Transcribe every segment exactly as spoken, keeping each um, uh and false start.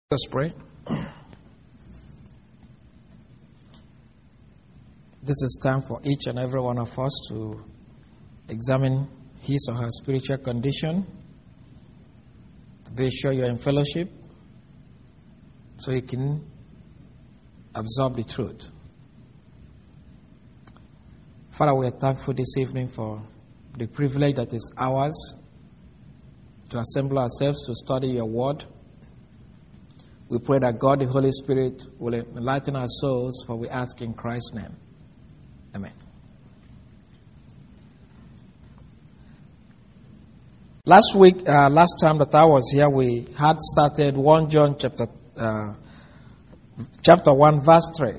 Let's pray. This is time for each and every one of us to examine his or her spiritual condition, to be sure you're in fellowship, so you can absorb the truth. Father, we are thankful this evening for the privilege that is ours to assemble ourselves to study your word. We pray that God, the Holy Spirit, will enlighten our souls, for we ask in Christ's name. Amen. Last week, uh, last time that I was here, we had started First John chapter uh, chapter one, verse three.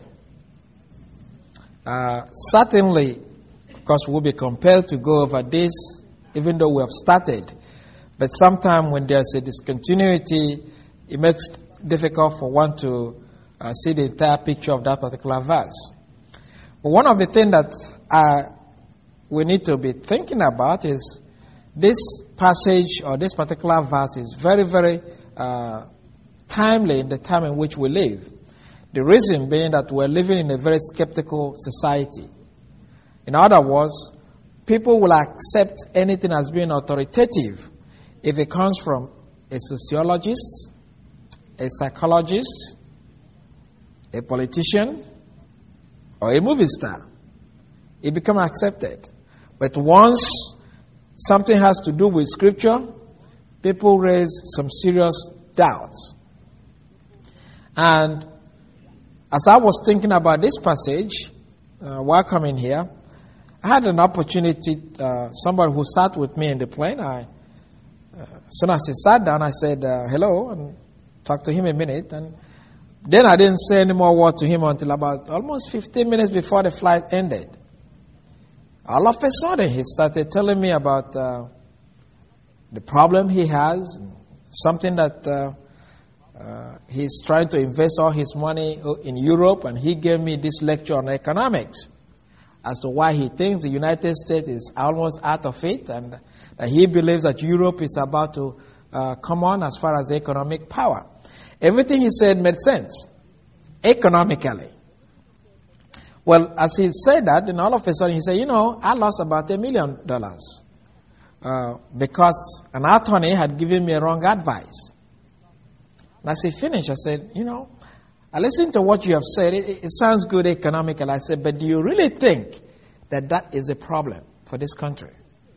Uh, certainly, of course, we'll be compelled to go over this, even though we have started. But sometimes when there's a discontinuity, it makes difficult for one to uh, see the entire picture of that particular verse. But one of the things that uh, we need to be thinking about is this passage or this particular verse is very, very uh, timely in the time in which we live. The reason being that we're living in a very skeptical society. In other words, people will accept anything as being authoritative if it comes from a sociologist, a psychologist, a politician, or a movie star. It becomes accepted. But once something has to do with Scripture, people raise some serious doubts. And as I was thinking about this passage, uh, while coming here, I had an opportunity, uh, somebody who sat with me in the plane, I, uh, as soon as he sat down, I said, uh, hello, and talked to him a minute, and then I didn't say any more word to him until about almost fifteen minutes before the flight ended. All of a sudden, he started telling me about uh, the problem he has, something that uh, uh, he's trying to invest all his money in Europe, and he gave me this lecture on economics as to why he thinks the United States is almost out of it, and that he believes that Europe is about to uh, come on as far as economic power. Everything he said made sense, economically. Well, as he said that, then all of a sudden he said, you know, I lost about a million dollars uh, because an attorney had given me wrong advice. And as he finished, I said, you know, I listened to what you have said. It, it sounds good economically. I said, but do you really think that that is a problem for this country?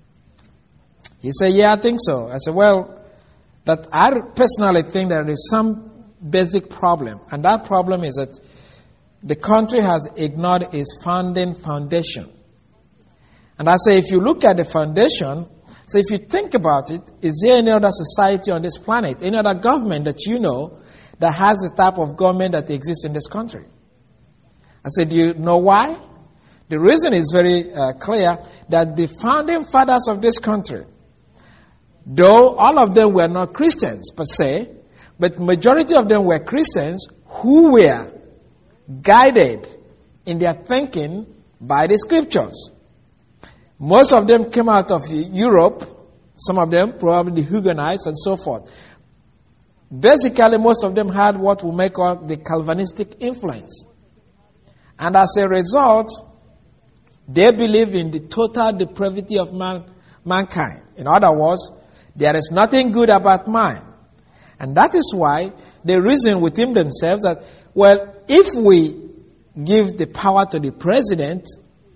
He said, yeah, I think so. I said, well, that I personally think there is some basic problem, and that problem is that the country has ignored its founding foundation. And I say, if you look at the foundation, so if you think about it, is there any other society on this planet, any other government that you know that has the type of government that exists in this country? I said, do you know why? The reason is very uh, clear, that the founding fathers of this country, though all of them were not Christians per se, but majority of them were Christians who were guided in their thinking by the Scriptures. Most of them came out of Europe, some of them probably the Huguenots and so forth. Basically, most of them had what we may call the Calvinistic influence. And as a result, they believe in the total depravity of man, mankind. In other words, there is nothing good about man. And that is why they reason within themselves that, well, if we give the power to the president,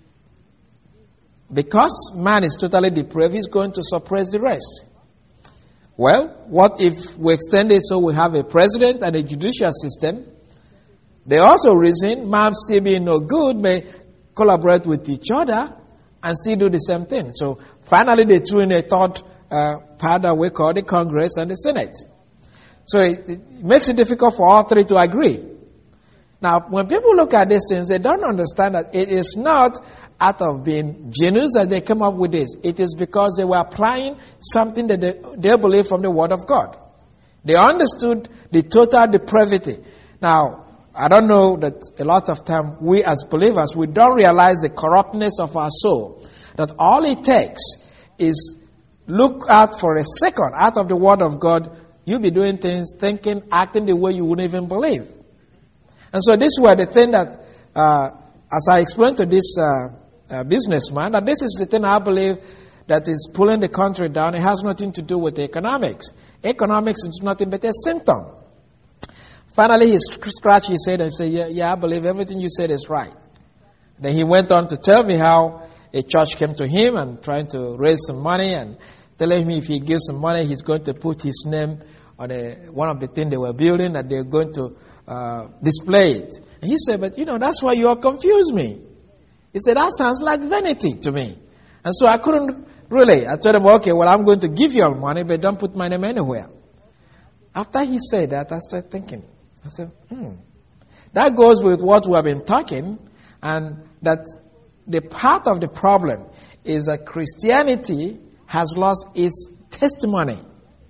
because man is totally depraved, he's going to suppress the rest. Well, what if we extend it so we have a president and a judicial system? They also reason man still being no good may collaborate with each other and still do the same thing. So finally they threw in a third uh, part that we call the Congress and the Senate. So it, it makes it difficult for all three to agree. Now, when people look at these things, they don't understand that it is not out of being genius that they come up with this. It is because they were applying something that they, they believe from the Word of God. They understood the total depravity. Now, I don't know that a lot of time we as believers, we don't realize the corruptness of our soul. That all it takes is look out for a second out of the Word of God. you'll be doing things, thinking, acting the way you wouldn't even believe. And so this were the thing that, uh, as I explained to this uh, uh, businessman, that this is the thing I believe that is pulling the country down. It has nothing to do with economics. Economics is nothing but a symptom. Finally, he scratched his head and said, yeah, yeah, I believe everything you said is right. Then he went on to tell me how a church came to him and trying to raise some money and telling me if he gives some money, he's going to put his name on a, one of the things they were building, that they're going to uh, display it. And he said, but you know, that's why you all confuse me. He said, that sounds like vanity to me. And so I couldn't really, I told him, okay, well, I'm going to give you all money, but don't put my name anywhere. After he said that, I started thinking, I said, hmm, that goes with what we have been talking, and that the part of the problem is that Christianity has lost its testimony.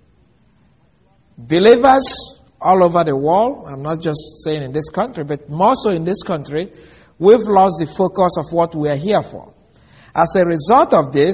Believers all over the world, I'm not just saying in this country, but more so in this country, we've lost the focus of what we are here for. As a result of this,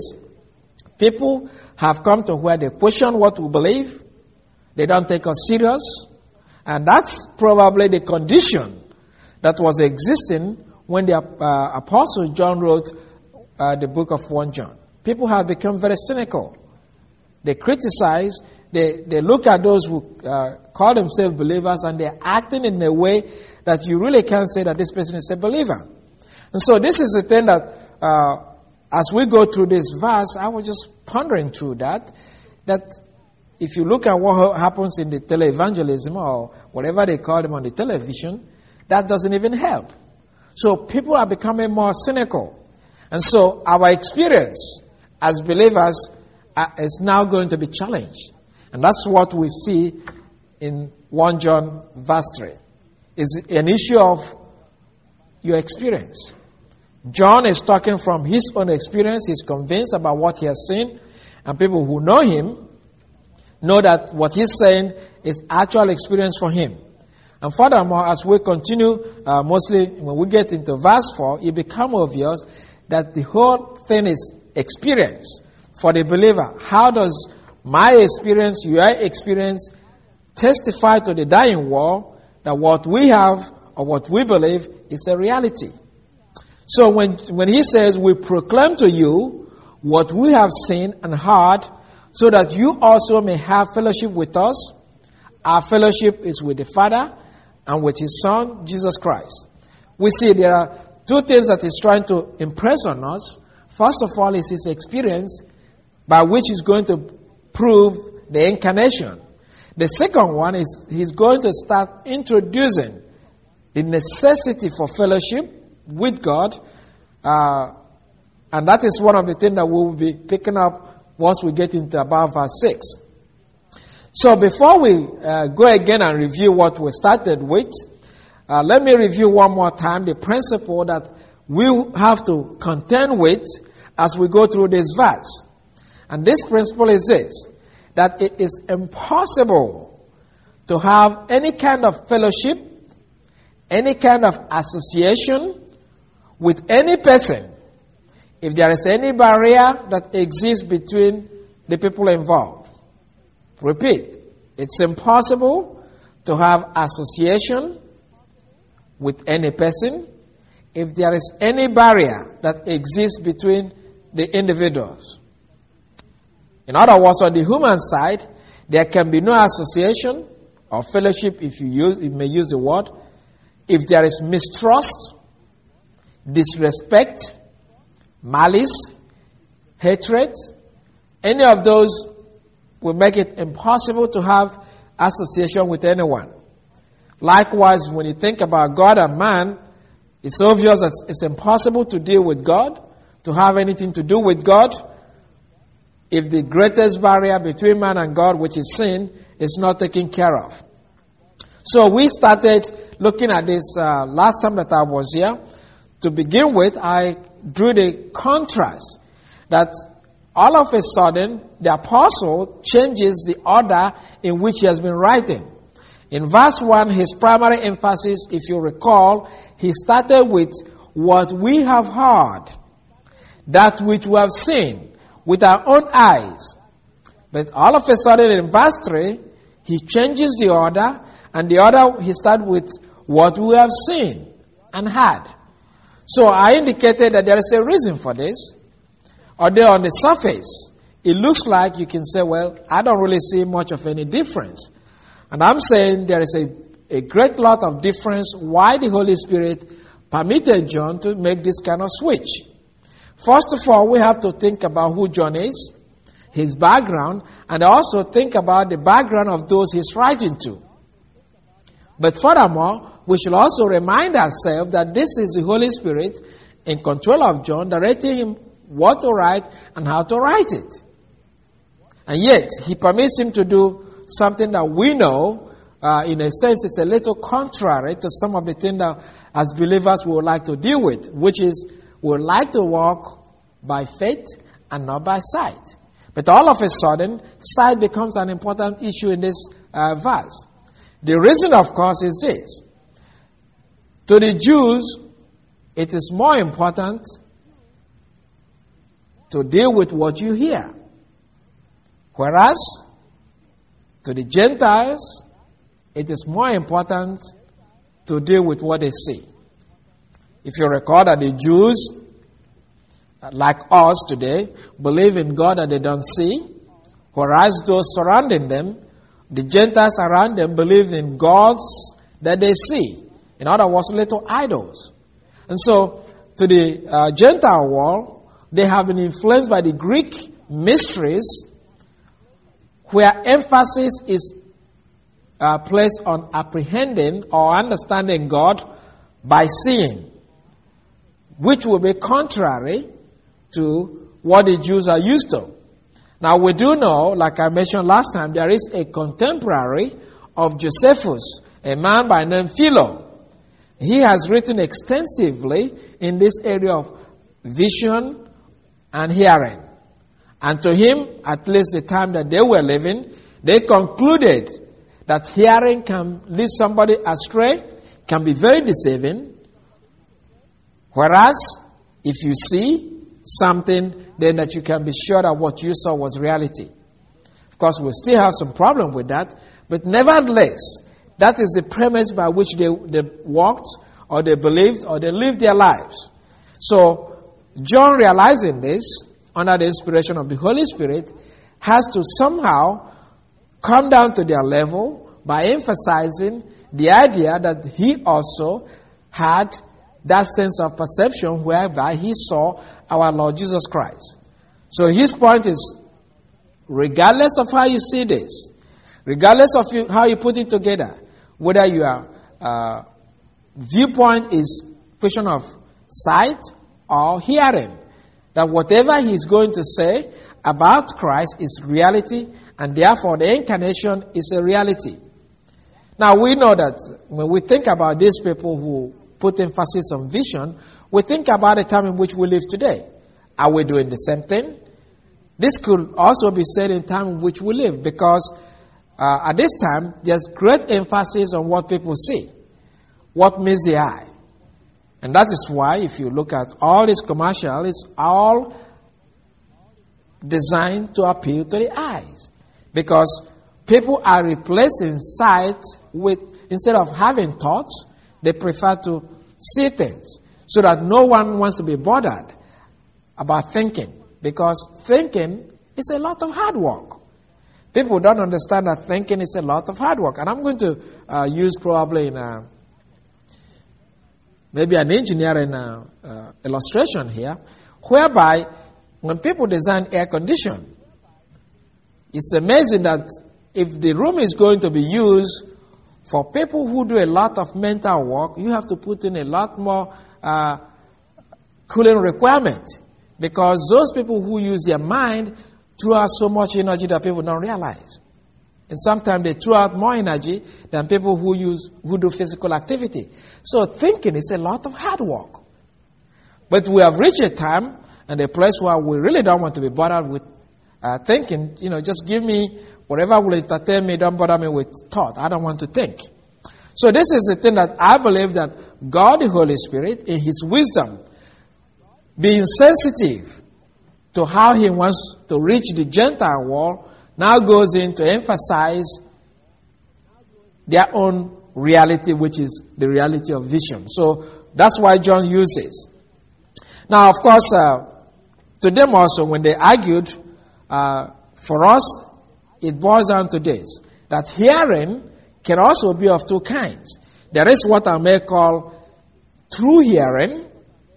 people have come to where they question what we believe. They don't take us serious. And that's probably the condition that was existing when the uh, Apostle John wrote uh, the book of First John. People have become very cynical. They criticize, they, they look at those who uh, call themselves believers, and they're acting in a way that you really can't say that this person is a believer. And so this is the thing that, uh, as we go through this verse, I was just pondering through that, that if you look at what happens in the televangelism or whatever they call them on the television, that doesn't even help. So people are becoming more cynical. And so our experience as believers uh, is now going to be challenged. And that's what we see in First John verse three. It's an issue of your experience. John is talking from his own experience. He's convinced about what he has seen. And people who know him know that what he's saying is actual experience for him. And furthermore, as we continue, uh, mostly when we get into verse four, it becomes obvious that the whole thing is experience for the believer. How does my experience, your experience, testify to the dying world that what we have or what we believe is a reality? So when, when he says, we proclaim to you what we have seen and heard, so that you also may have fellowship with us. Our fellowship is with the Father and with His Son, Jesus Christ. We see there are two things that He's trying to impress on us. First of all is His experience, by which He's going to prove the incarnation. The second one is He's going to start introducing the necessity for fellowship with God. Uh, and that is one of the things that we will be picking up once we get into about verse six. So before we uh, go again and review what we started with, uh, let me review one more time the principle that we have to contend with as we go through this verse. And this principle is this, that it is impossible to have any kind of fellowship, any kind of association with any person if there is any barrier that exists between the people involved. Repeat, it's impossible to have association with any person if there is any barrier that exists between the individuals. In other words, on the human side, there can be no association or fellowship, if you use, you may use the word, if there is mistrust, disrespect, malice, hatred. Any of those will make it impossible to have association with anyone. Likewise, when you think about God and man, it's obvious that it's impossible to deal with God, to have anything to do with God, if the greatest barrier between man and God, which is sin, is not taken care of. So we started looking at this uh, last time that I was here. To begin with, I drew the contrast that all of a sudden the apostle changes the order in which he has been writing. In verse one, his primary emphasis, if you recall, he started with what we have heard, that which we have seen with our own eyes. But all of a sudden in verse three, he changes the order, and the order, he starts with what we have seen and heard. So I indicated that there is a reason for this. Although on the surface, it looks like you can say, well, I don't really see much of any difference. And I'm saying there is a, a great lot of difference why the Holy Spirit permitted John to make this kind of switch. First of all, we have to think about who John is, his background, and also think about the background of those he's writing to. But furthermore, we should also remind ourselves that this is the Holy Spirit in control of John, directing him what to write and how to write it. And yet, he permits him to do something that we know, uh, in a sense, it's a little contrary to some of the things that as believers we would like to deal with, which is we would like to walk by faith and not by sight. But all of a sudden, sight becomes an important issue in this uh, verse. The reason, of course, is this. To the Jews, it is more important to deal with what you hear. Whereas, to the Gentiles, it is more important to deal with what they see. If you recall that the Jews, like us today, believe in God that they don't see, whereas those surrounding them, the Gentiles around them, believe in gods that they see. In other words, little idols. And so, to the uh, Gentile world, they have been influenced by the Greek mysteries, where emphasis is uh, placed on apprehending or understanding God by seeing, which will be contrary to what the Jews are used to. Now, we do know, like I mentioned last time, there is a contemporary of Josephus, a man by name Philo. He has written extensively in this area of vision and hearing. And to him, at least the time that they were living, they concluded that hearing can lead somebody astray, can be very deceiving. Whereas, if you see something, then that you can be sure that what you saw was reality. Of course, we still have some problem with that, but nevertheless, that is the premise by which they, they walked, or they believed, or they lived their lives. So, John, realizing this, under the inspiration of the Holy Spirit, has to somehow come down to their level by emphasizing the idea that he also had that sense of perception whereby he saw our Lord Jesus Christ. So his point is, regardless of how you see this, regardless of you, how you put it together, whether your uh, viewpoint is question of sight or hearing, that whatever he's going to say about Christ is reality, and therefore the incarnation is a reality. Now we know that when we think about these people who put emphasis on vision, we think about the time in which we live today. Are we doing the same thing? This could also be said in time in which we live, because uh, at this time there's great emphasis on what people see, what meets the eye. And that is why, if you look at all these commercials, it's all designed to appeal to the eyes. Because people are replacing sight with, instead of having thoughts, they prefer to see things. So that no one wants to be bothered about thinking. Because thinking is a lot of hard work. People don't understand that thinking is a lot of hard work. And I'm going to uh, use probably in a maybe an engineering uh, uh, illustration here, whereby when people design air condition, it's amazing that if the room is going to be used for people who do a lot of mental work, you have to put in a lot more uh, cooling requirement, because those people who use their mind throw out so much energy that people don't realize. And sometimes they throw out more energy than people who use who do physical activity. So thinking is a lot of hard work. But we have reached a time and a place where we really don't want to be bothered with uh, thinking. You know, just give me whatever will entertain me. Don't bother me with thought. I don't want to think. So this is the thing that I believe that God, the Holy Spirit, in His wisdom, being sensitive to how He wants to reach the Gentile world, now goes in to emphasize their own reality, which is the reality of vision. So that's why John uses. Now, of course, uh, to them also, when they argued, uh, for us, it boils down to this, that hearing can also be of two kinds. There is what I may call true hearing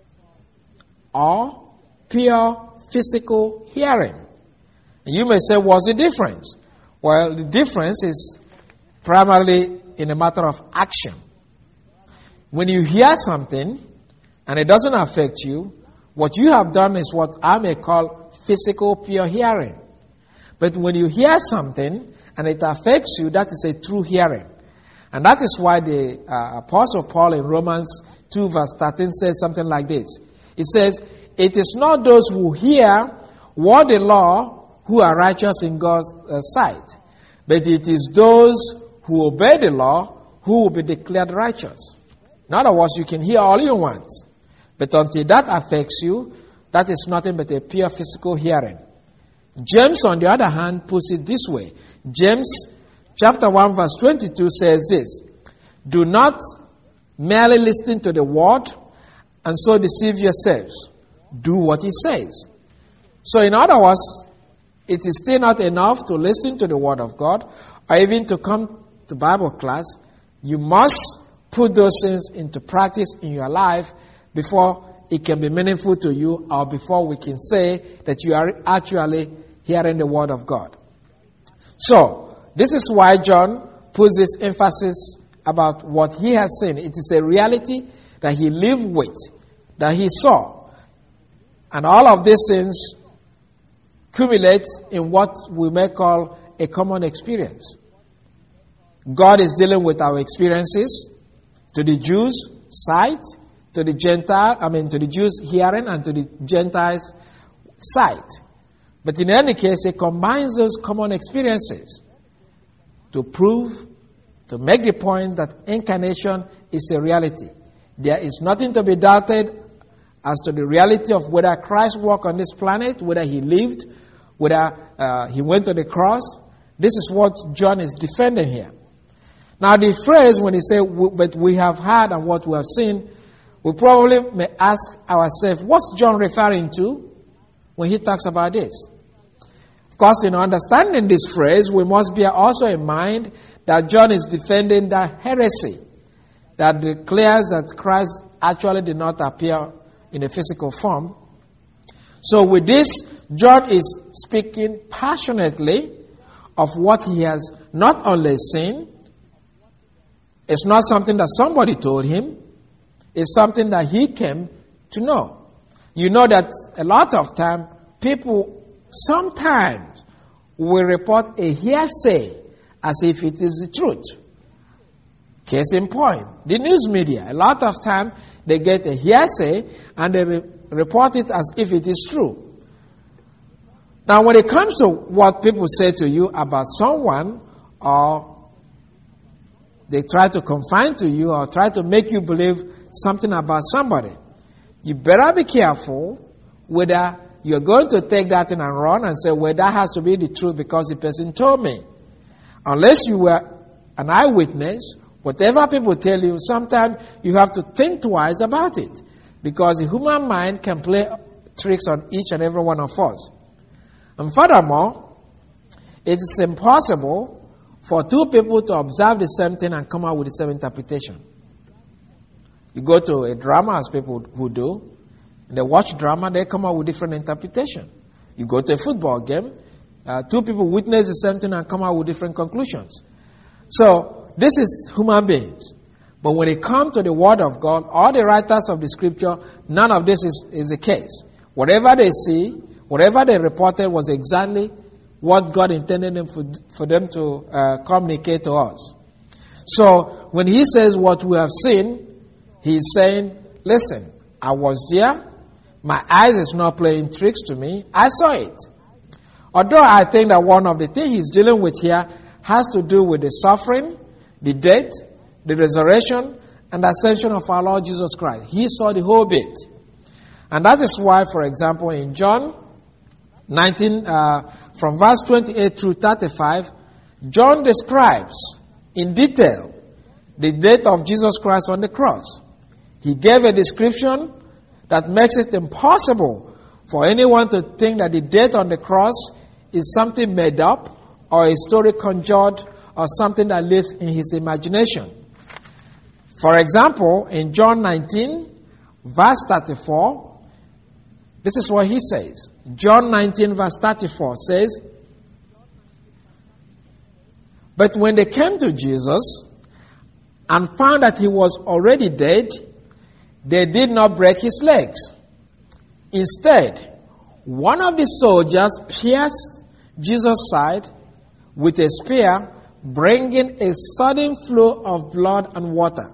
or pure physical hearing. And you may say, what's the difference? Well, the difference is primarily in a matter of action. When you hear something and it doesn't affect you, what you have done is what I may call physical pure hearing. But when you hear something and it affects you, that is a true hearing. And that is why the uh, Apostle Paul in Romans two verse thirteen says something like this. It says, it is not those who hear what the law who are righteous in God's uh, sight, but it is those who obey the law who will be declared righteous. In other words, you can hear all you want, but until that affects you, that is nothing but a pure physical hearing. James, on the other hand, puts it this way. James chapter one verse twenty-two says this, do not merely listen to the word and so deceive yourselves. Do what he says. So in other words, it is still not enough to listen to the word of God or even to come to Bible class. You must put those things into practice in your life before it can be meaningful to you, or before we can say that you are actually hearing the word of God. So, this is why John puts this emphasis about what he has seen. It is a reality that he lived with, that he saw. And all of these things accumulate in what we may call a common experience. God is dealing with our experiences, to the Jews' sight, to the Gentile, I mean to the Jews' hearing, and to the Gentiles' sight. But in any case, it combines those common experiences to prove, to make the point that incarnation is a reality. There is nothing to be doubted as to the reality of whether Christ walked on this planet, whether he lived, whether uh, he went to the cross. This is what John is defending here. Now the phrase when he says, but we have heard and what we have seen, we probably may ask ourselves, what's John referring to when he talks about this? Of course, in understanding this phrase, we must bear also in mind that John is defending the heresy that declares that Christ actually did not appear in a physical form. So with this, John is speaking passionately of what he has not only seen. It's not something that somebody told him. It's something that he came to know. You know that a lot of time, people sometimes will report a hearsay as if it is the truth. Case in point, the news media, a lot of time they get a hearsay and they re- report it as if it is true. Now when it comes to what people say to you about someone, or they try to confine to you or try to make you believe something about somebody, you better be careful whether you're going to take that in and run and say, well, that has to be the truth because the person told me. Unless you were an eyewitness, whatever people tell you, sometimes you have to think twice about it, because the human mind can play tricks on each and every one of us. And furthermore, it is impossible for two people to observe the same thing and come out with the same interpretation. You go to a drama, as people who do, and they watch drama, they come out with different interpretation. You go to a football game, uh, two people witness the same thing and come out with different conclusions. So, this is human beings. But when it comes to the Word of God, all the writers of the Scripture, none of this is, is the case. Whatever they see, whatever they reported was exactly what God intended them for, for them to uh, communicate to us. So, when he says what we have seen, he's saying, listen, I was there. My eyes is not playing tricks to me. I saw it. Although I think that one of the things he's dealing with here has to do with the suffering, the death, the resurrection, and the ascension of our Lord Jesus Christ. He saw the whole bit. And that is why, for example, in John nineteen, uh, from verse twenty-eight through thirty-five, John describes in detail the death of Jesus Christ on the cross. He gave a description that makes it impossible for anyone to think that the death on the cross is something made up or a story conjured or something that lives in his imagination. For example, in John nineteen, verse thirty-four, this is what he says. John nineteen, verse thirty-four says, "But when they came to Jesus and found that he was already dead, they did not break his legs. Instead, one of the soldiers pierced Jesus' side with a spear, bringing a sudden flow of blood and water."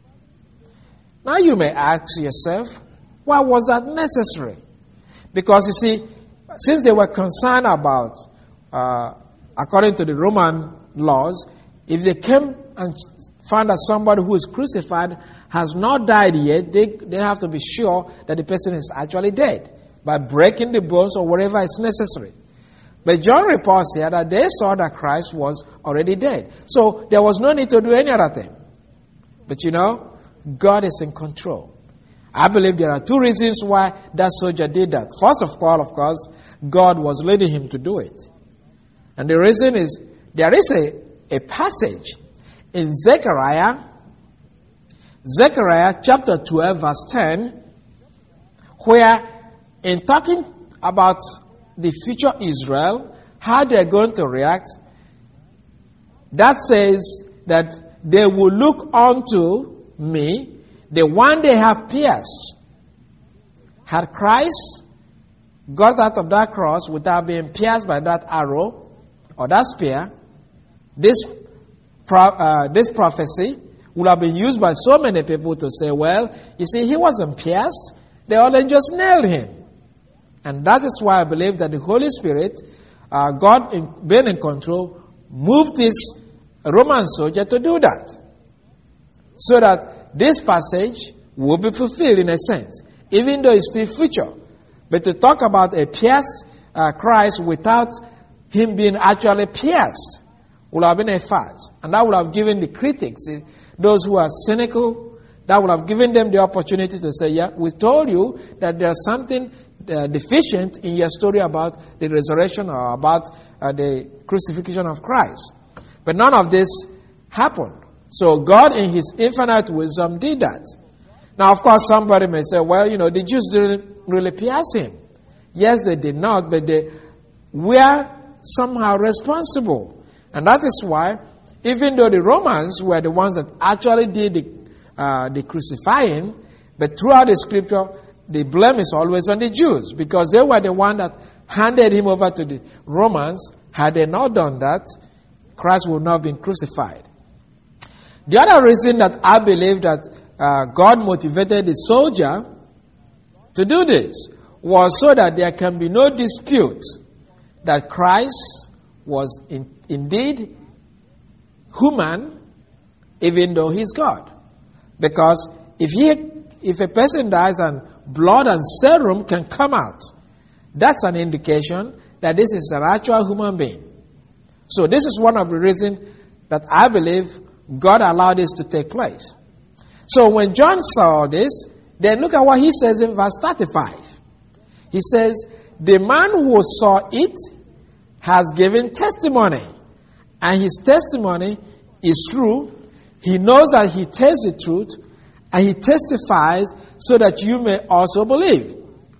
Now you may ask yourself, why was that necessary? Because you see, since they were concerned about, uh, according to the Roman laws, if they came and found that somebody who is crucified has not died yet, they, they have to be sure that the person is actually dead by breaking the bones or whatever is necessary. But John reports here that they saw that Christ was already dead. So there was no need to do any other thing. But you know, God is in control. I believe there are two reasons why that soldier did that. First of all, of course, God was leading him to do it. And the reason is, there is a, a passage in Zechariah, Zechariah chapter twelve, verse ten, where in talking about the future Israel, how they're going to react, that says that they will look unto me, the one they have pierced. Had Christ got out of that cross without being pierced by that arrow or that spear, this pro, uh, this prophecy would have been used by so many people to say, well, you see, he wasn't pierced, they only just nailed him. And that is why I believe that the Holy Spirit, uh, God in, being in control, moved this Roman soldier to do that. So that this passage will be fulfilled in a sense, even though it's still future. But to talk about a pierced uh, Christ without him being actually pierced would have been a farce. And that would have given the critics, those who are cynical, that would have given them the opportunity to say, yeah, we told you that there's something uh, deficient in your story about the resurrection or about uh, the crucifixion of Christ. But none of this happened. So God in his infinite wisdom did that. Now, of course, somebody may say, well, you know, the Jews didn't really pierce him. Yes, they did not, but they were somehow responsible. And that is why, even though the Romans were the ones that actually did the, uh, the crucifying, but throughout the scripture, the blame is always on the Jews, because they were the one that handed him over to the Romans. Had they not done that, Christ would not have been crucified. The other reason that I believe that uh, God motivated the soldier to do this was so that there can be no dispute that Christ was in, indeed human, even though he's God. Because if he, if a person dies and blood and serum can come out, that's an indication that this is an actual human being. So this is one of the reasons that I believe God allowed this to take place. So when John saw this, then look at what he says in verse thirty-five. He says, the man who saw it has given testimony, and his testimony is true. He knows that he tells the truth, and he testifies so that you may also believe.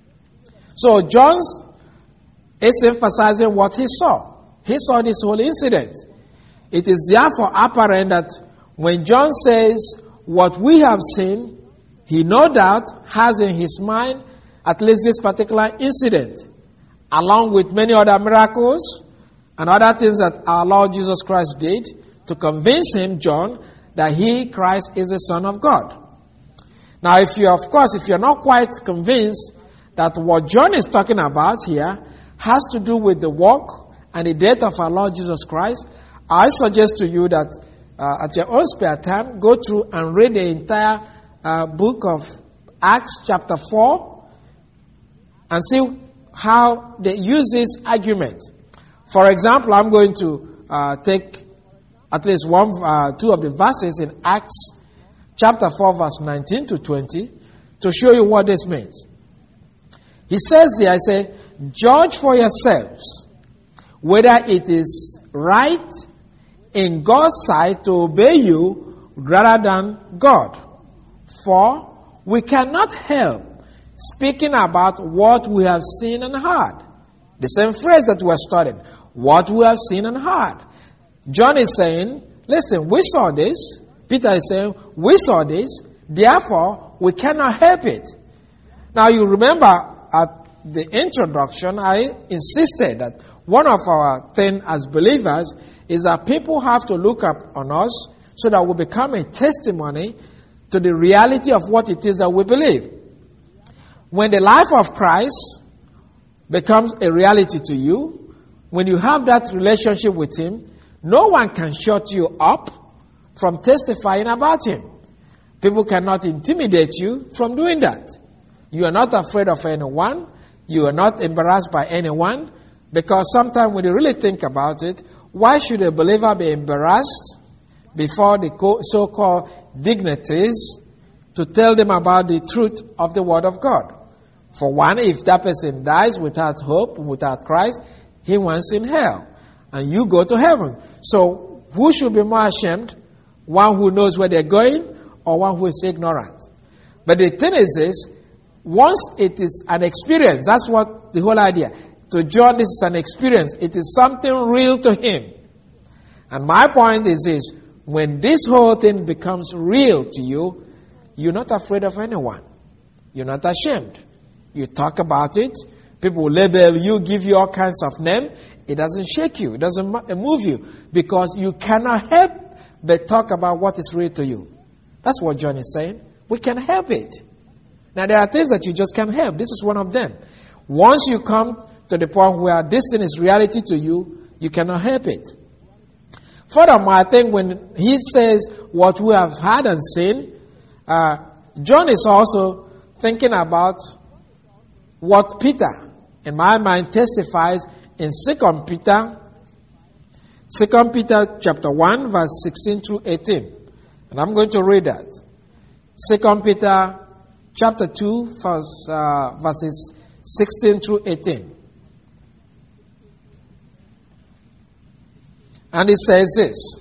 So John is emphasizing what he saw. He saw this whole incident. It is therefore apparent that when John says what we have seen, he no doubt has in his mind at least this particular incident, along with many other miracles and other things that our Lord Jesus Christ did to convince him, John, that he, Christ, is the Son of God. Now, if you, of course, if you're not quite convinced that what John is talking about here has to do with the work and the death of our Lord Jesus Christ, I suggest to you that uh, at your own spare time, go through and read the entire uh, book of Acts chapter four and see how they use this argument. For example, I'm going to uh, take at least one, uh, two of the verses in Acts chapter four, verse nineteen to twenty, to show you what this means. He says here, I say, judge for yourselves whether it is right in God's sight to obey you rather than God. For we cannot help speaking about what we have seen and heard. The same phrase that we're studying. What we have seen and heard. John is saying, listen, we saw this. Peter is saying, we saw this. Therefore, we cannot help it. Now, you remember at the introduction, I insisted that one of our things as believers is that people have to look up on us so that we become a testimony to the reality of what it is that we believe. When the life of Christ becomes a reality to you, when you have that relationship with Him, no one can shut you up from testifying about Him. People cannot intimidate you from doing that. You are not afraid of anyone. You are not embarrassed by anyone. Because sometimes when you really think about it, why should a believer be embarrassed before the so-called dignitaries to tell them about the truth of the Word of God? For one, if that person dies without hope, without Christ, he wants in hell. And you go to heaven. So who should be more ashamed? One who knows where they're going or one who is ignorant? But the thing is this, once it is an experience, that's what the whole idea. To John, this is an experience. It is something real to him. And my point is this, when this whole thing becomes real to you, you're not afraid of anyone. You're not ashamed. You talk about it. People will label you, give you all kinds of names. It doesn't shake you. It doesn't move you. Because you cannot help but talk about what is real to you. That's what John is saying. We can help it. Now, there are things that you just can't help. This is one of them. Once you come to the point where this thing is reality to you, you cannot help it. Furthermore, I think when he says what we have heard and seen, uh, John is also thinking about what Peter, in my mind, testifies in Second Peter, Second Peter chapter one, verse sixteen through eighteen. And I'm going to read that. Second Peter chapter two, verse, uh, verses sixteen through eighteen. And it says this: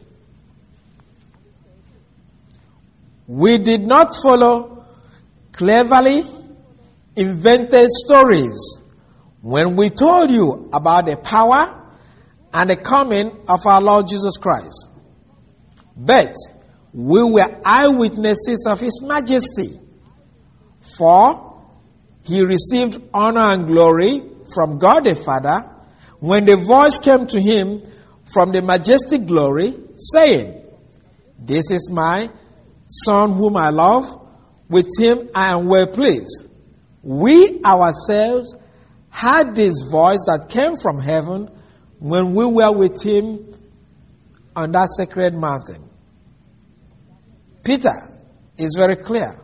we did not follow cleverly invented stories when we told you about the power and the coming of our Lord Jesus Christ. But we were eyewitnesses of His majesty. For He received honor and glory from God the Father when the voice came to Him from the majestic glory, saying, this is my Son whom I love, with Him I am well pleased. We ourselves heard this voice that came from heaven when we were with Him on that sacred mountain. Peter is very clear.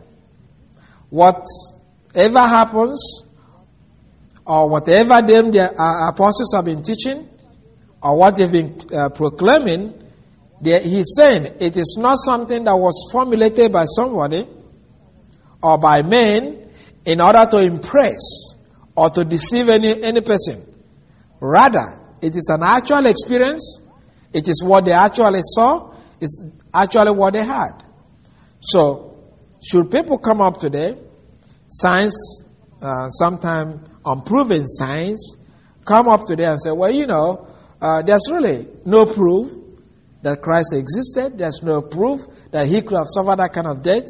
Whatever happens, or whatever them the uh, apostles have been teaching, or what they've been uh, proclaiming, they, he's saying it is not something that was formulated by somebody or by men in order to impress or to deceive any, any person. Rather, it is an actual experience. It is what they actually saw. It's actually what they had. So, should people come up today, science, uh, sometime unproven science, come up today and say, well, you know, uh, there's really no proof that Christ existed. There's no proof that He could have suffered that kind of death.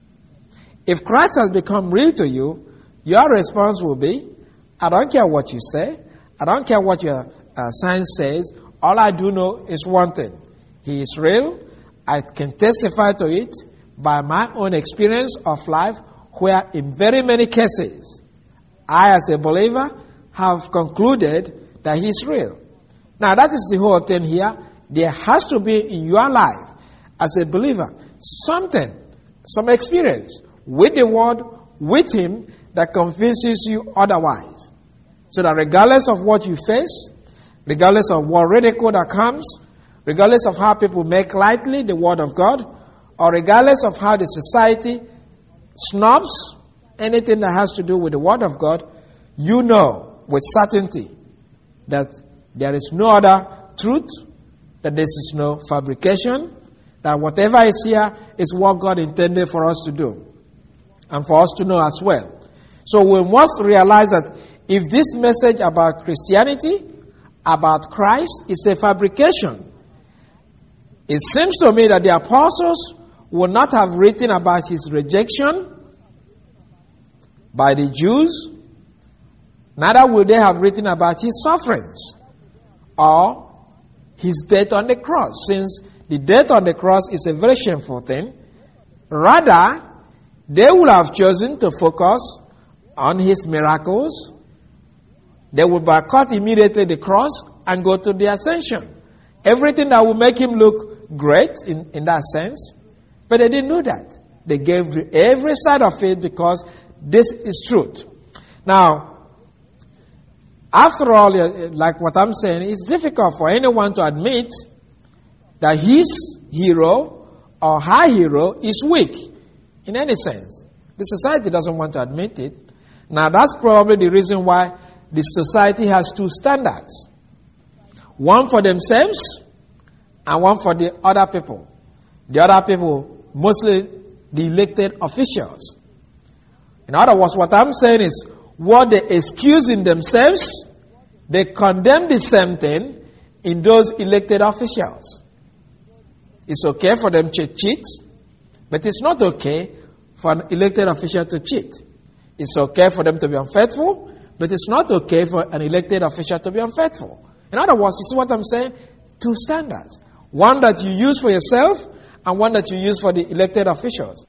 If Christ has become real to you, your response will be, I don't care what you say. I don't care what your uh, science says. All I do know is one thing. He is real. I can testify to it by my own experience of life, where in very many cases, I as a believer have concluded that He is real. Now that is the whole thing here. There has to be in your life as a believer something, some experience with the Word, with Him, that convinces you otherwise. So that regardless of what you face, regardless of what ridicule that comes, regardless of how people make lightly the word of God, or regardless of how the society snobs anything that has to do with the word of God, you know with certainty that there is no other truth, that this is no fabrication, that whatever is here is what God intended for us to do, and for us to know as well. So we must realize that if this message about Christianity, about Christ, is a fabrication, it seems to me that the apostles would not have written about his rejection by the Jews, neither would they have written about his sufferings or his death on the cross, since the death on the cross is a very shameful thing. Rather, they would have chosen to focus on his miracles. They would boycott immediately the cross and go to the ascension. Everything that would make him look great in, in that sense. But they didn't do that. They gave every side of it because this is truth. Now, after all, like what I'm saying, it's difficult for anyone to admit that his hero or her hero is weak in any sense. The society doesn't want to admit it. Now, that's probably the reason why the society has two standards. One for themselves and one for the other people. The other people, mostly the elected officials. In other words, what I'm saying is, what they excuse in themselves, they condemn the same thing in those elected officials. It's okay for them to cheat, but it's not okay for an elected official to cheat. It's okay for them to be unfaithful, but it's not okay for an elected official to be unfaithful. In other words, you see what I'm saying? Two standards. One that you use for yourself and one that you use for the elected officials.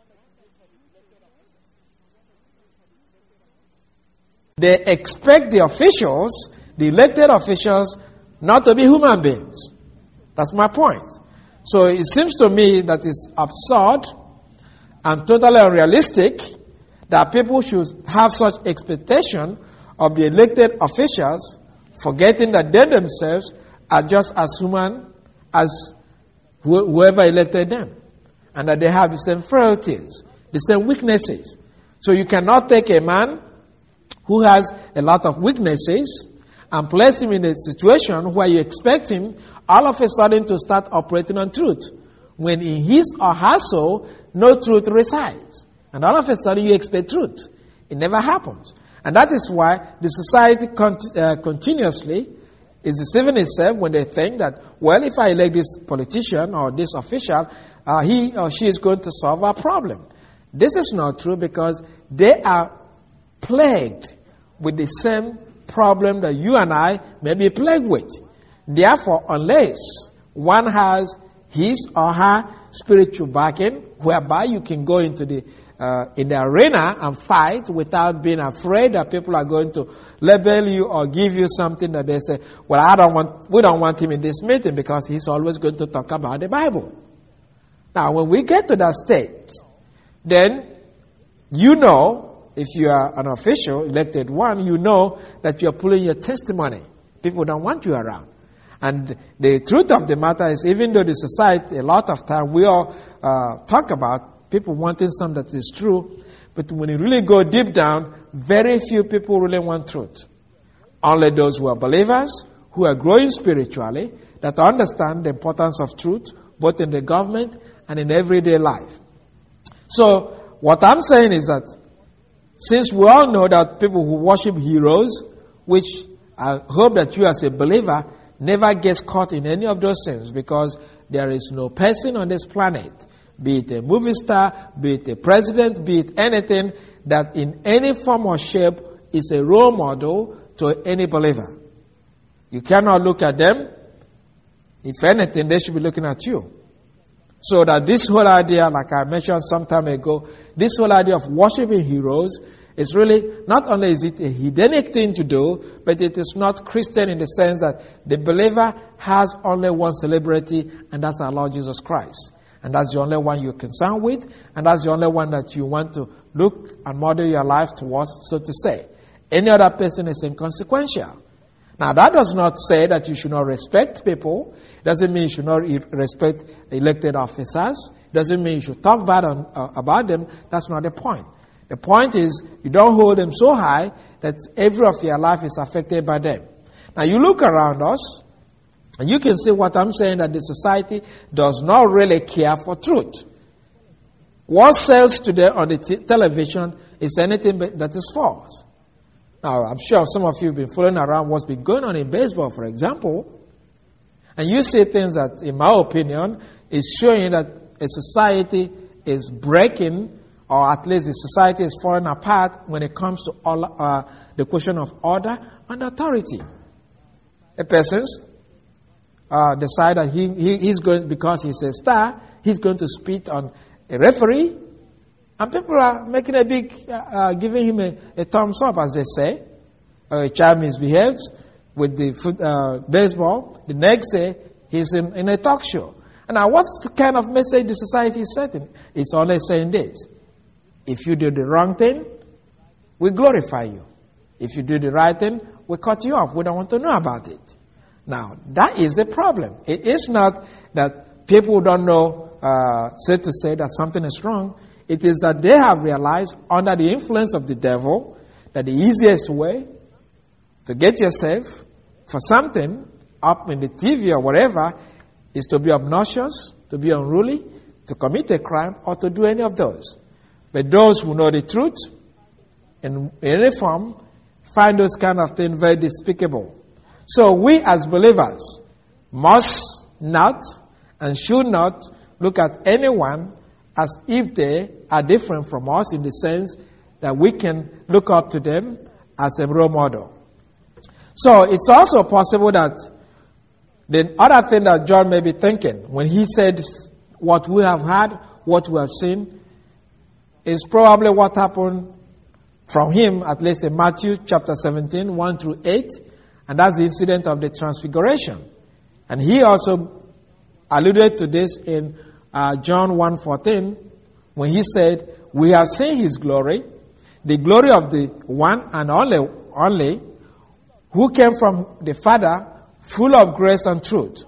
They expect the officials, the elected officials, not to be human beings. That's my point. So it seems to me that it's absurd and totally unrealistic that people should have such expectation of the elected officials, forgetting that they themselves are just as human as wh- whoever elected them, and that they have the same frailties, the same weaknesses. So you cannot take a man who has a lot of weaknesses and place him in a situation where you expect him all of a sudden to start operating on truth, when in his or her soul no truth resides. And all of a sudden you expect truth. It never happens. And that is why the society cont- uh, continuously is deceiving itself when they think that, well, if I elect this politician or this official, uh, he or she is going to solve our problem. This is not true, because they are plagued with the same problem that you and I may be plagued with. Therefore, unless one has his or her spiritual backing, whereby you can go into the uh, in the arena and fight without being afraid that people are going to label you or give you something that they say, well, I don't want, we don't want him in this meeting because he's always going to talk about the Bible. Now, when we get to that stage, then you know, if you are an official, elected one, you know that you're pulling your testimony. People don't want you around. And the truth of the matter is, even though the society, a lot of time, we all uh, talk about people wanting something that is true, but when you really go deep down, very few people really want truth. Only those who are believers, who are growing spiritually, that understand the importance of truth, both in the government and in everyday life. So, what I'm saying is that, since we all know that people who worship heroes, which I hope that you as a believer never gets caught in any of those things, because there is no person on this planet, be it a movie star, be it a president, be it anything, that in any form or shape is a role model to any believer. You cannot look at them. If anything, they should be looking at you. So that this whole idea, like I mentioned some time ago, this whole idea of worshiping heroes is really, not only is it a hedonic thing to do, but it is not Christian in the sense that the believer has only one celebrity, and that's our Lord Jesus Christ. And that's the only one you're concerned with, and that's the only one that you want to look and model your life towards, so to say. Any other person is inconsequential. Now, that does not say that you should not respect people. It doesn't mean you should not respect elected officers. It doesn't mean you should talk bad on, uh, about them. That's not the point. The point is you don't hold them so high that every of your life is affected by them. Now, you look around us, and you can see what I'm saying, that the society does not really care for truth. What sells today on the t- television is anything that is false. Now, I'm sure some of you have been following around what's been going on in baseball, for example. And you see things that, in my opinion, is showing that a society is breaking, or at least the society is falling apart when it comes to all, uh, the question of order and authority. A person uh, decide that he, he he's going, because he's a star, he's going to spit on a referee, and people are making a big, uh, uh, giving him a, a thumbs up, as they say. Uh, a child misbehaves with the foot, uh, baseball. The next day, he's in, in a talk show. And now, what's the kind of message the society is setting? It's only saying this: if you do the wrong thing, we glorify you. If you do the right thing, we cut you off. We don't want to know about it. Now, that is the problem. It is not that people don't know, uh, say to say that something is wrong. It is that they have realized, under the influence of the devil, that the easiest way to get yourself for something up in the T V or whatever is to be obnoxious, to be unruly, to commit a crime, or to do any of those. But those who know the truth, in any form, find those kind of things very despicable. So we as believers must not and should not look at anyone as if they are different from us, in the sense that we can look up to them as a role model. So it's also possible that the other thing that John may be thinking when he said what we have had, what we have seen, is probably what happened from him, at least in Matthew chapter seventeen, one through eight, and that's the incident of the transfiguration. And he also alluded to this in uh, John one fourteen, when he said, we have seen his glory, the glory of the one and only, only who came from the Father, full of grace and truth.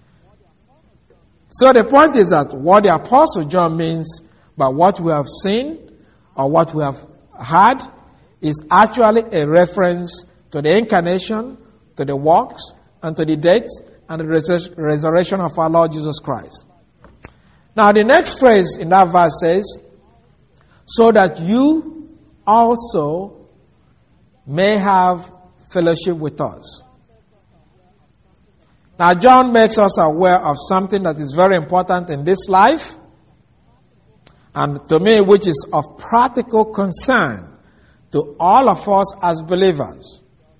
So the point is that what the Apostle John means by what we have seen or what we have heard is actually a reference to the incarnation, to the works, and to the death and the res- resurrection of our Lord Jesus Christ. Now the next phrase in that verse says, so that you also may have fellowship with us. Now John makes us aware of something that is very important in this life, and to me, which is of practical concern to all of us as believers.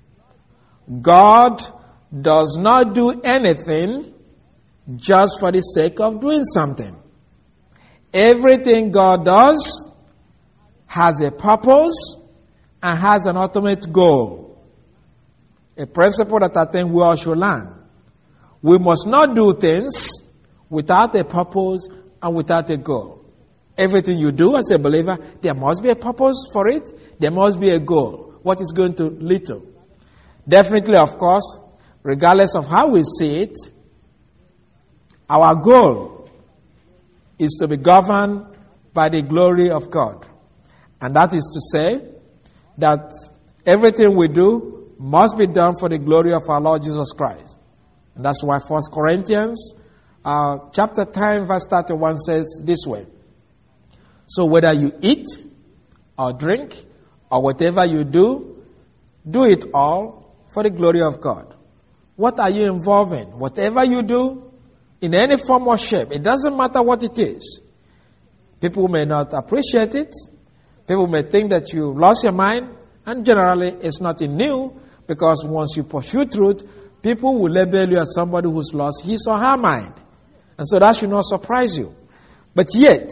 God does not do anything just for the sake of doing something. Everything God does has a purpose and has an ultimate goal. A principle that I think we all should learn. We must not do things without a purpose and without a goal. Everything you do as a believer, there must be a purpose for it. There must be a goal. What is going to lead to? Definitely, of course, regardless of how we see it, our goal is to be governed by the glory of God. And that is to say that everything we do must be done for the glory of our Lord Jesus Christ. And that's why First Corinthians uh, chapter ten verse thirty-one says this way. So whether you eat or drink or whatever you do, do it all for the glory of God. What are you involved in? Whatever you do, in any form or shape, it doesn't matter what it is. People may not appreciate it. People may think that you lost your mind. And generally, it's nothing new, because once you pursue truth, people will label you as somebody who's lost his or her mind. And so that should not surprise you. But yet,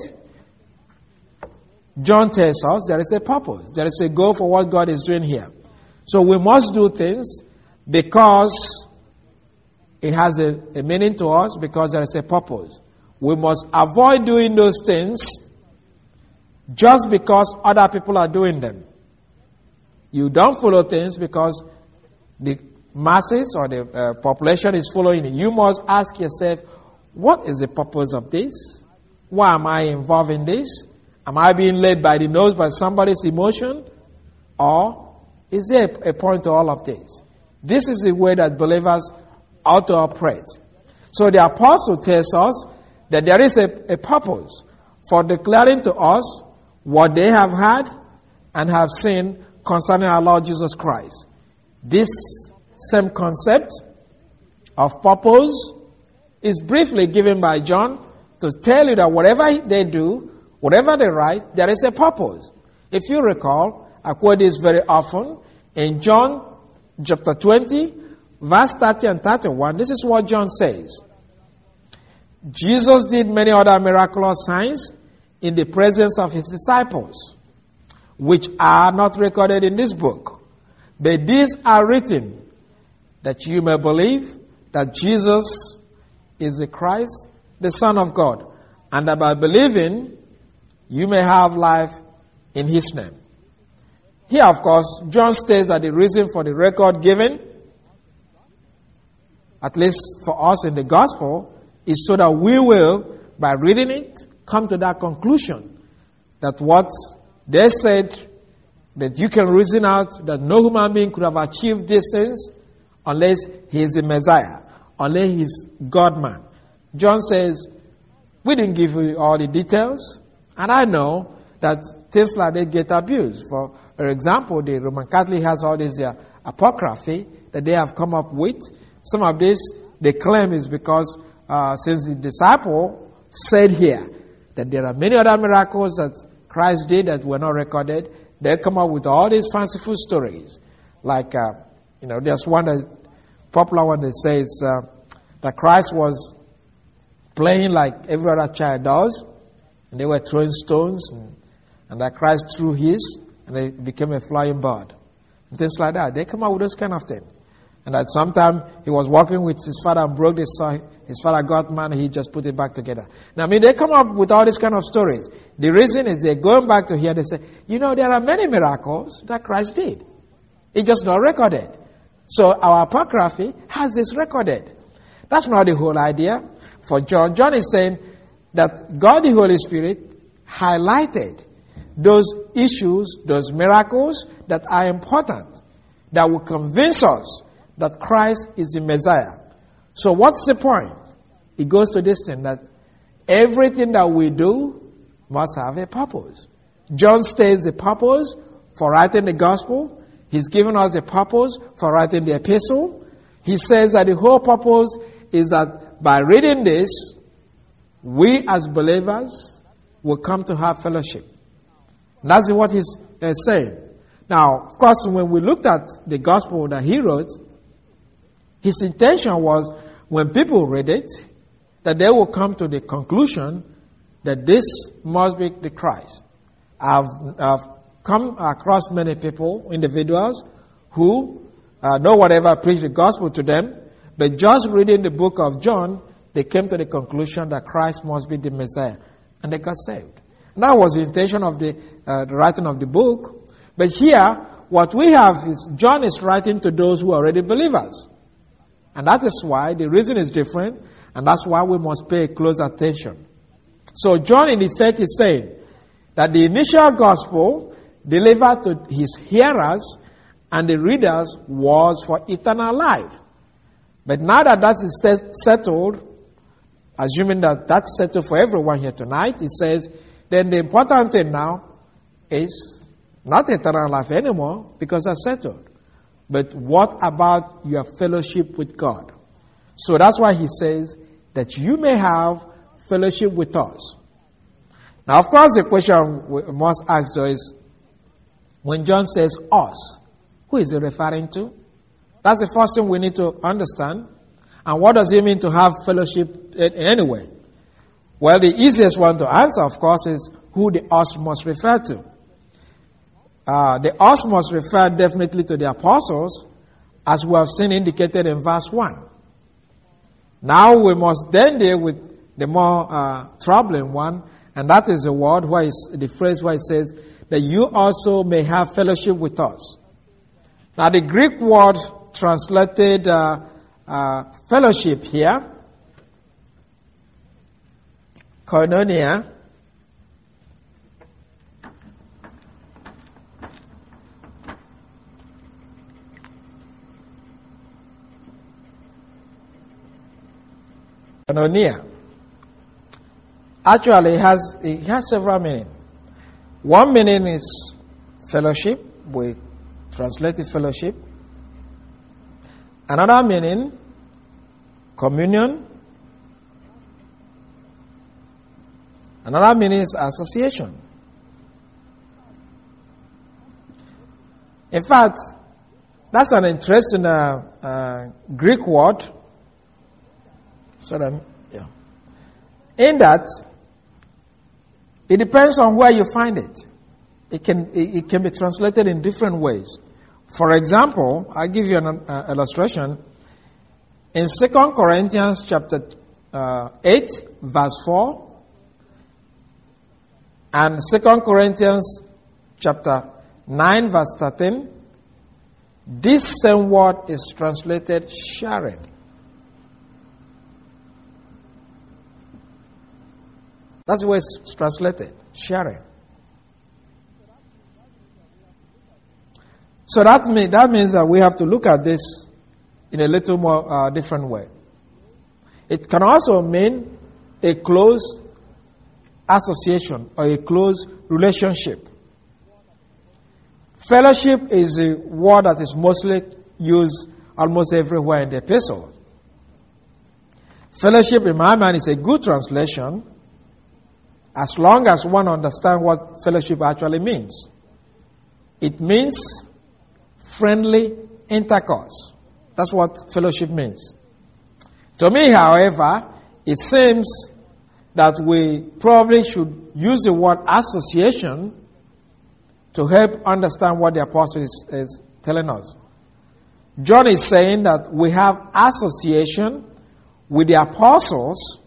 John tells us there is a purpose. There is a goal for what God is doing here. So we must do things because it has a, a meaning to us, because there is a purpose. We must avoid doing those things just because other people are doing them. You don't follow things because the masses or the uh, population is following it, you must ask yourself, what is the purpose of this? Why am I involved in this? Am I being led by the nose by somebody's emotion? Or is there a point to all of this? This is the way that believers ought to operate. So the apostle tells us that there is a, a purpose for declaring to us what they have heard and have seen concerning our Lord Jesus Christ. This same concept of purpose is briefly given by John to tell you that whatever they do, whatever they write, there is a purpose. If you recall, I quote this very often in John chapter twenty, verse thirty and thirty-one. This is what John says. Jesus did many other miraculous signs in the presence of his disciples, which are not recorded in this book. But these are written that you may believe that Jesus is the Christ, the Son of God, and that by believing you may have life in his name. Here, of course, John states that the reason for the record given, at least for us in the gospel, is so that we will, by reading it, come to that conclusion that what they said, that you can reason out that no human being could have achieved these things unless he is the Messiah, unless he is God-man. John says, we didn't give you all the details, and I know that things like that get abused. For example, the Roman Catholic has all this uh, apocryphy that they have come up with. Some of this, they claim is because uh, since the disciple said here that there are many other miracles that Christ did that were not recorded, they come up with all these fanciful stories. Like, uh, you know, there's one that, popular one that says uh, that Christ was playing like every other child does, and they were throwing stones, and, and that Christ threw his, and it became a flying bird. And things like that. They come up with those kind of things. And that sometime he was walking with his father and broke this saw. His father got mad and he just put it back together. Now, I mean, they come up with all these kind of stories. The reason is they're going back to here, they say, you know, there are many miracles that Christ did. It's just not recorded. So our apocryphy has this recorded. That's not the whole idea. For John, John is saying that God the Holy Spirit highlighted those issues, those miracles that are important, that will convince us that Christ is the Messiah. So what's the point? It goes to this thing that everything that we do must have a purpose. John states the purpose for writing the gospel. He's given us a purpose for writing the epistle. He says that the whole purpose is that by reading this, we as believers will come to have fellowship. That's what he's uh, saying. Now, of course, when we looked at the gospel that he wrote, his intention was when people read it, that they will come to the conclusion that this must be the Christ. I've, I've come across many people, individuals, who uh, no one ever preached the gospel to them, but just reading the book of John, they came to the conclusion that Christ must be the Messiah, and they got saved. And that was the intention of the, uh, the writing of the book. But here, what we have is John is writing to those who are already believers. And that is why the reason is different, and that's why we must pay close attention. So John in effect is saying that the initial gospel delivered to his hearers and the readers was for eternal life. But now that that is settled, assuming that that's settled for everyone here tonight, it says, then the important thing now is not eternal life anymore because that's settled. But what about your fellowship with God? So that's why he says that you may have fellowship with us. Now, of course, the question we must ask though is, when John says us, who is he referring to? That's the first thing we need to understand. And what does it mean to have fellowship anyway? Well, the easiest one to answer, of course, is who the us must refer to. Uh, the us must refer definitely to the apostles, as we have seen indicated in verse one. Now we must then deal with the more uh, troubling one, and that is the word where it's, the phrase where it says that you also may have fellowship with us. Now the Greek word translated uh, uh, fellowship here, koinonia. Koinonia. Actually, it has, it has several meanings. One meaning is fellowship. We translated fellowship. Another meaning, communion. Another meaning is association. In fact, that's an interesting uh, uh, Greek word. So that, yeah. In that, it depends on where you find it. It can it, it can be translated in different ways. For example, I'll give you an uh, illustration. In Second Corinthians chapter uh, eight, verse four, and Second Corinthians chapter nine, verse thirteen, this same word is translated sharing. That's the way it's translated, sharing. So that, mean, that means that we have to look at this in a little more uh, different way. It can also mean a close association or a close relationship. Fellowship is a word that is mostly used almost everywhere in the epistle. Fellowship, in my mind, is a good translation as long as one understands what fellowship actually means. It means friendly intercourse. That's what fellowship means. To me, however, it seems that we probably should use the word association to help understand what the apostle is, is telling us. John is saying that we have association with the apostles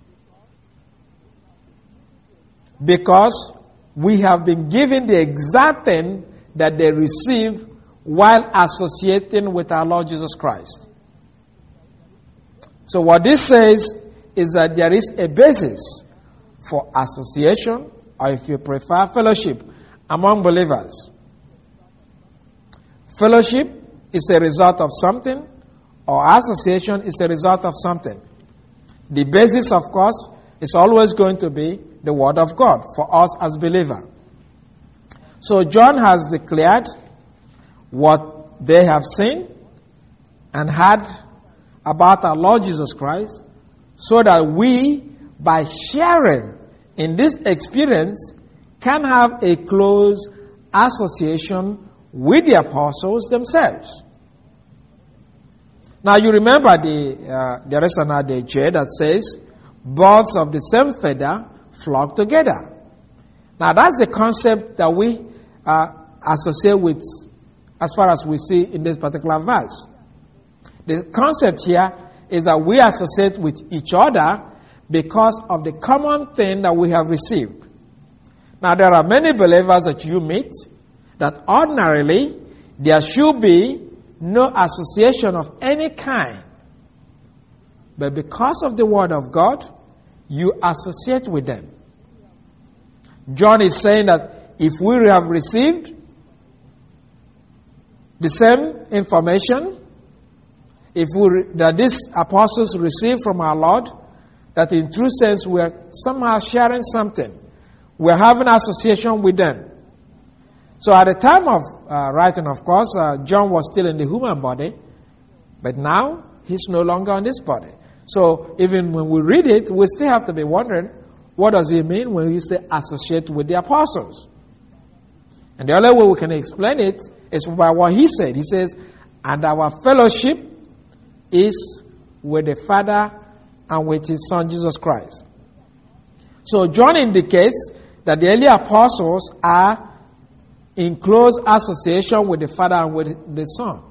because we have been given the exact thing that they received while associating with our Lord Jesus Christ. So what this says is that there is a basis for association, or if you prefer, fellowship among believers. Fellowship is a result of something, or association is a result of something. The basis, of course, is always going to be the Word of God for us as believers. So John has declared what they have seen and heard about our Lord Jesus Christ, so that we, by sharing in this experience, can have a close association with the apostles themselves. Now you remember the uh, there is an adage that says, birds of the same feather flock together. Now that's the concept that we uh, associate with as far as we see in this particular verse. The concept here is that we associate with each other because of the common thing that we have received. Now there are many believers that you meet that ordinarily there should be no association of any kind. But because of the Word of God, you associate with them. John is saying that if we have received the same information, if we re- that these apostles received from our Lord, that in true sense we are somehow sharing something. We are having association with them. So at the time of uh, writing, of course, uh, John was still in the human body, but now he's no longer in this body. So even when we read it, we still have to be wondering, what does it mean when we say associate with the apostles? And the only way we can explain it is by what he said. He says, and our fellowship is with the Father and with his Son, Jesus Christ. So John indicates that the early apostles are in close association with the Father and with the Son.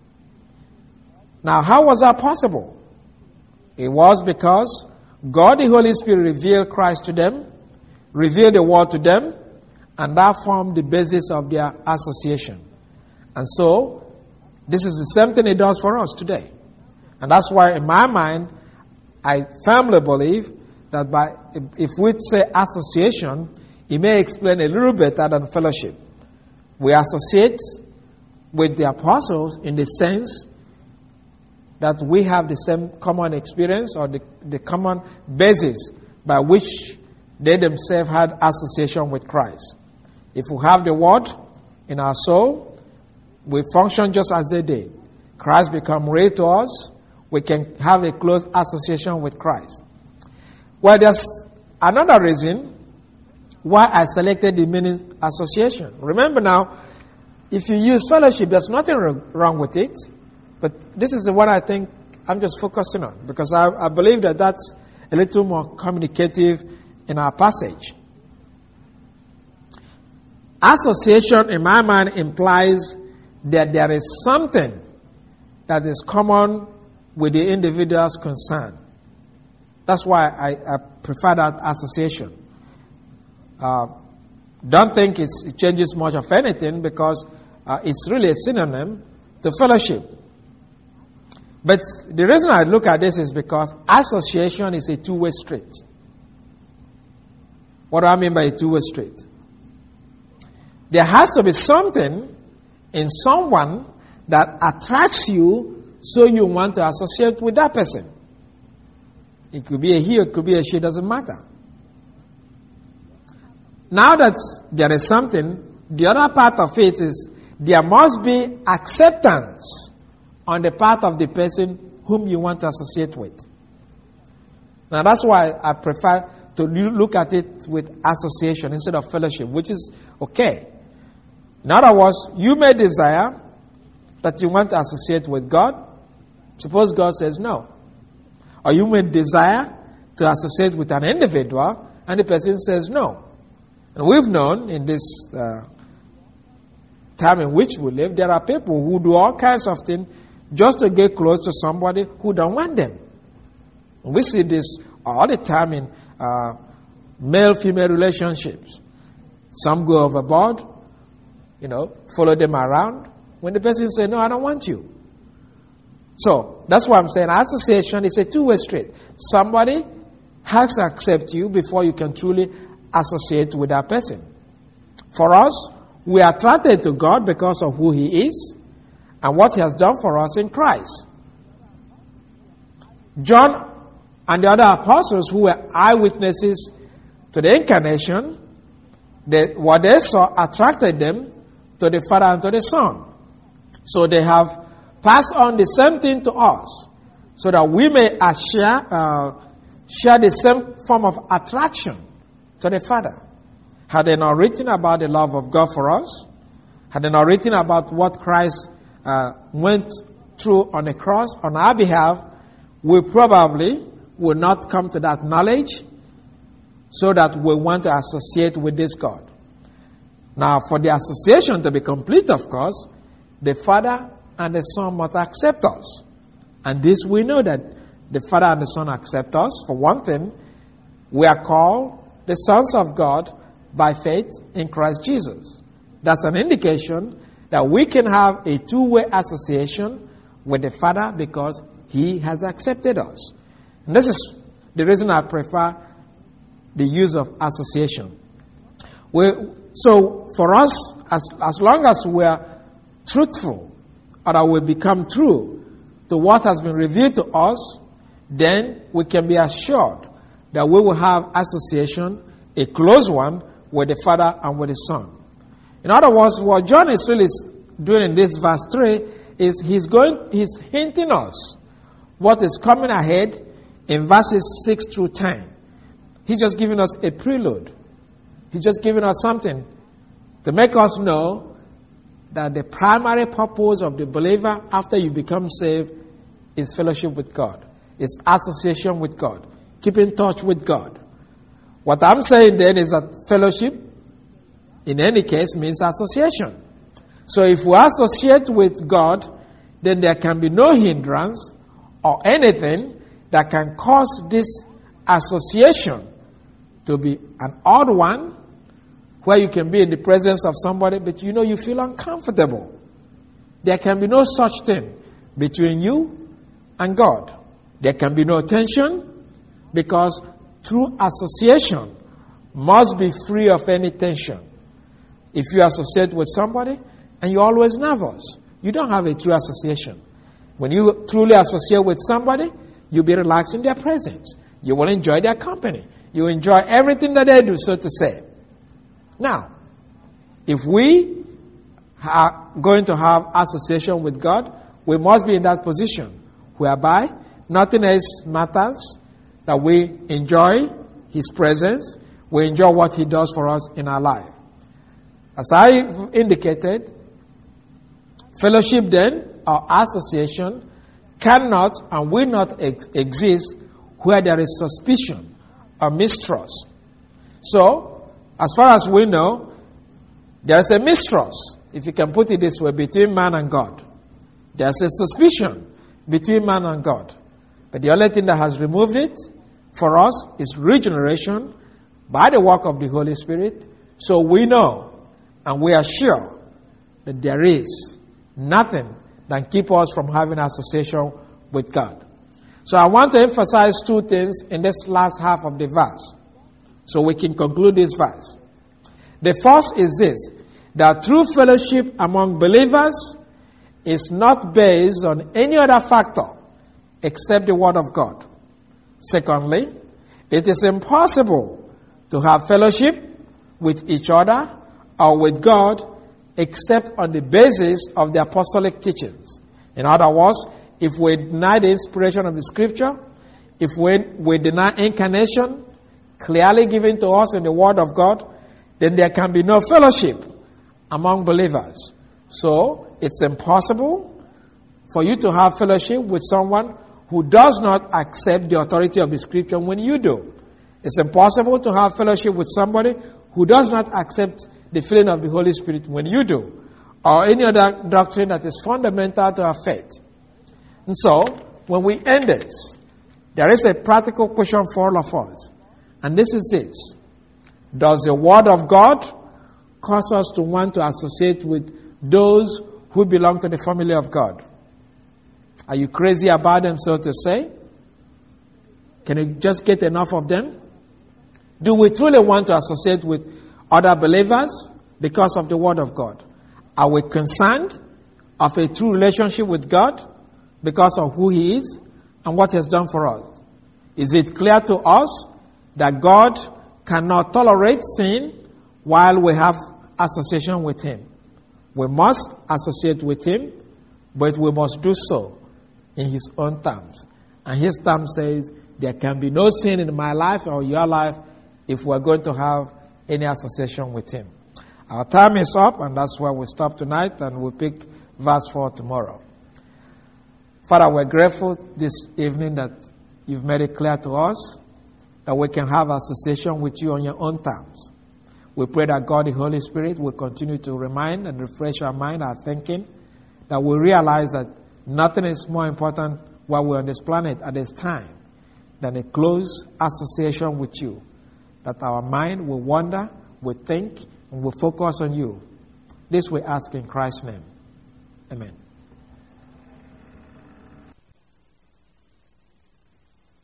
Now, how was that possible? It was because God, the Holy Spirit, revealed Christ to them, revealed the Word to them, and that formed the basis of their association. And so, This is the same thing it does for us today. And that's why in my mind, I firmly believe that by if we say association, it may explain a little better than fellowship. We associate with the apostles in the sense that we have the same common experience or the, the common basis by which they themselves had association with Christ. If we have the word in our soul, we function just as they did. Christ become real to us. We can have a close association with Christ. Well, there's another reason why I selected the meaning association. Remember now, if you use fellowship, there's nothing wrong with it. But this is the one I think I'm just focusing on, because I, I believe that that's a little more communicative in our passage. Association, in my mind, implies that there is something that is common with the individuals concerned. That's why I, I prefer that association. Uh, don't think it's, it changes much of anything, because uh, it's really a synonym to fellowship. But the reason I look at this is because association is a two-way street. What do I mean by a two-way street? There has to be something in someone that attracts you, so you want to associate with that person. It could be a he, it could be a she, doesn't matter. Now that there is something, the other part of it is there must be acceptance on the part of the person whom you want to associate with. Now that's why I prefer to look at it with association instead of fellowship, which is okay. In other words, you may desire that you want to associate with God. Suppose God says no. Or you may desire to associate with an individual and the person says no. And we've known in this uh, time in which we live, there are people who do all kinds of things just to get close to somebody who don't want them. And we see this all the time in uh, male-female relationships. Some go overboard, you know, follow them around. When the person says, no, I don't want you. So, that's why I'm saying association is a two-way street. Somebody has to accept you before you can truly associate with that person. For us, we are attracted to God because of who He is and what He has done for us in Christ. John and the other apostles who were eyewitnesses to the incarnation, they, what they saw attracted them to the Father and to the Son. So they have passed on the same thing to us, so that we may uh, share, uh, share the same form of attraction to the Father. Had they not written about the love of God for us, had they not written about what Christ uh, went through on the cross on our behalf, we probably would not come to that knowledge, so that we want to associate with this God. Now, for the association to be complete, of course, the Father and the Son must accept us. And this we know, that the Father and the Son accept us. For one thing, we are called the sons of God by faith in Christ Jesus. That's an indication that we can have a two-way association with the Father because He has accepted us. And this is the reason I prefer the use of association. We, so for us, as, as long as we are truthful, or that we become true to what has been revealed to us, then we can be assured that we will have association, a close one, with the Father and with the Son. In other words, what John is really doing in this verse three is he's going, he's hinting us what is coming ahead in verses six through ten. He's just giving us a prelude. He's just giving us something to make us know that the primary purpose of the believer after you become saved is fellowship with God. It's association with God. Keep in touch with God. What I'm saying then is that fellowship, in any case, means association. So if we associate with God, then there can be no hindrance or anything that can cause this association to be an odd one, where you can be in the presence of somebody, but you know you feel uncomfortable. there can be no such thing between you and God. There can be no tension, because true association must be free of any tension. If you associate with somebody and you're always nervous, you don't have a true association. When you truly associate with somebody, you'll be relaxed in their presence. You will enjoy their company. You enjoy everything that they do, so to say. Now, if we are going to have association with God, we must be in that position whereby nothing else matters, that we enjoy His presence, we enjoy what He does for us in our life. As I indicated, fellowship then, or association, cannot and will not ex- exist where there is suspicion or mistrust. So, as far as we know, there is a mistrust, if you can put it this way, between man and God. There is a suspicion between man and God. But the only thing that has removed it for us is regeneration by the work of the Holy Spirit. So we know and we are sure that there is nothing that keeps us from having association with God. So I want to emphasize two things in this last half of the verse, so we can conclude this verse. The first is this, that true fellowship among believers is not based on any other factor except the Word of God. Secondly, it is impossible to have fellowship with each other or with God except on the basis of the apostolic teachings. In other words, if we deny the inspiration of the Scripture, if we, we deny incarnation, clearly given to us in the Word of God, then there can be no fellowship among believers. So, it's impossible for you to have fellowship with someone who does not accept the authority of the Scripture when you do. It's impossible to have fellowship with somebody who does not accept the filling of the Holy Spirit when you do, or any other doctrine that is fundamental to our faith. And so, when we end this, there is a practical question for all of us. And this is this. Does the Word of God cause us to want to associate with those who belong to the family of God? Are you crazy about them, so to say? Can you just get enough of them? Do we truly want to associate with other believers because of the Word of God? Are we concerned of a true relationship with God because of who He is and what He has done for us? Is it clear to us that God cannot tolerate sin while we have association with Him? We must associate with Him, but we must do so in His own terms. And His term says, there can be no sin in my life or your life if we're going to have any association with Him. Our time is up, and that's where we stop tonight, and we'll pick verse four tomorrow. Father, we're grateful this evening that you've made it clear to us that we can have association with you on your own terms. We pray that God, the Holy Spirit, will continue to remind and refresh our mind, our thinking, that we realize that nothing is more important while we're on this planet at this time than a close association with you. That our mind will wander, will think, and will focus on you. This we ask in Christ's name. Amen.